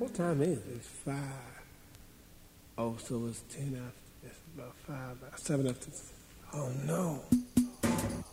What time is it? It's 5. Oh, so it's 10 after. It's about 5, 7 after. Oh no.